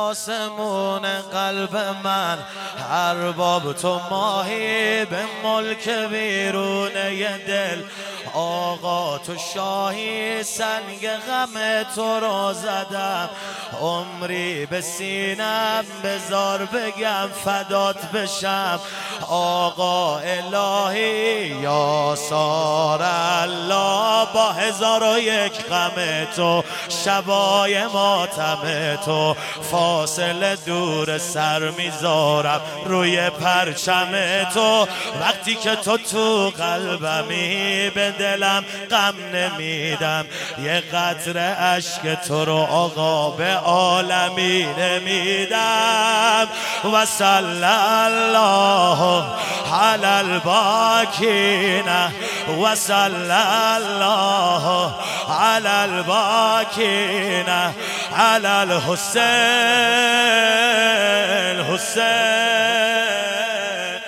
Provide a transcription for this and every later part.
آسمون قلب من، ارباب تو ماهی به ملک بیرونه دل. آقا تو شاهی سنگ غم تو را زدم، عمری به سینم بذار بگم فدات بشم. آقا الهی یا سار الله، با 1001 غم تو شبای ماتم تو، فاصله دور سر میذارم روی پرچم تو. وقتی که تو قلبمی به دلم غم نمیدم، یه قطره اشک تو رو آقا به عالمی نمیدم. و صلی الله علی الباکین و صلی الله علی الباکین علی الحسین حسین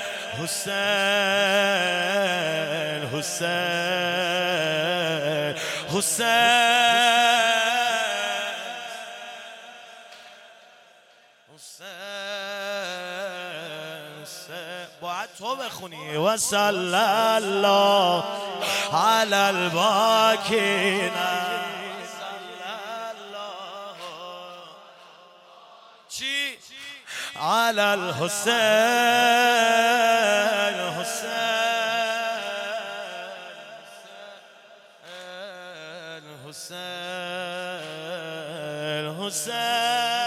حسین حسین حسین. باید تو بخونی و صلی الله علی الباکین چی؟ علی الحسین حسین.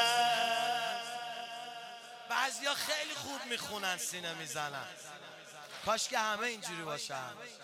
بعضیا خیلی خوب میخونن، سینه میزنن، کاش که همه اینجوری باشن.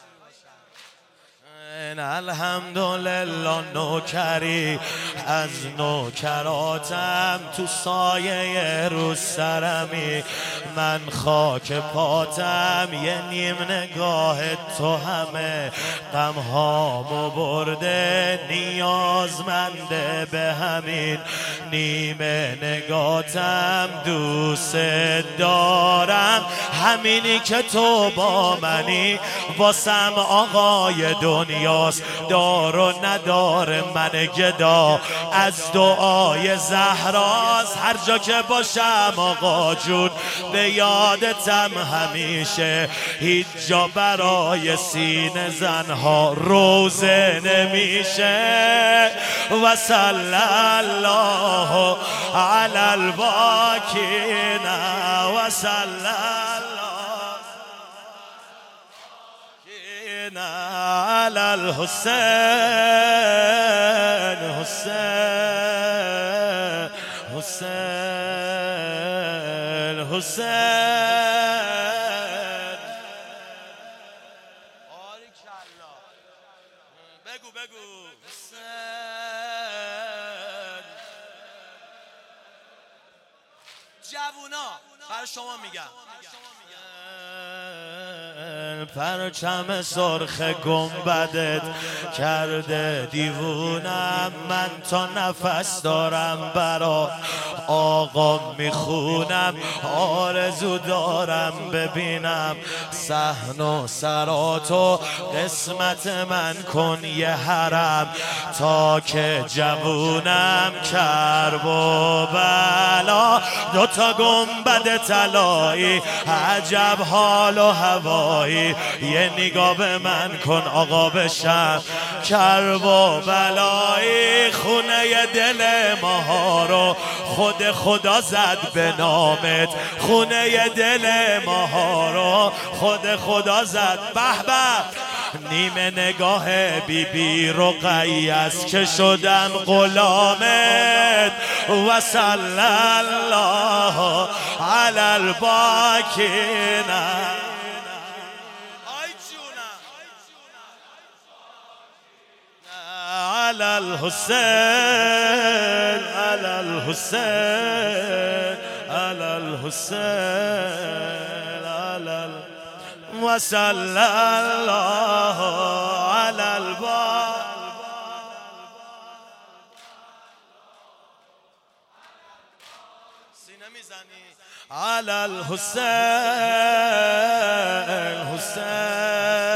الحمدلله نوکری از نوکراتم، تو سایه رو سرمی، من خاک پاتم، یه نیم نگاه تو همه غمهامو برده، نیازمنده به همین نیمه نگاتم. دوست دارم همینی که تو با منی، واسم آقای دنیاست، دار و ندار من گدا، از دعای زهراست. هر جا که باشم آقا جون به یادتم همیشه، هیچ جا برای سینه زنها روزه نمیشه. و صلی الله علی الباکین و صلی علی الحسین حسین حسین حسین. باریکالله. بگو حسین. جوونا برای شما میگم، پرچم سرخ گنبدت کرده دیوونم، من تا نفس دارم برا آقا میخونم، آرزو دارم ببینم صحن و سراتو، قسمت من کن یه حرم تا که جوونم. کرب و بلا دوتا گنبد طلایی، عجب حال و هوایی، یه نگاه به من کن آقا بشم کرب و بلایی. خونه دل ماها رو خود خدا زد به نامت، خونه دل ماها رو خود خدا زد. به به نیمه نگاه بیبی رقیه است که شدم غلامت. و صلی الله علی الباکین علی الحسین علی الحسین علی الحسین و صلی الله علی الباکین. سینه میزنی علی الحسین حسین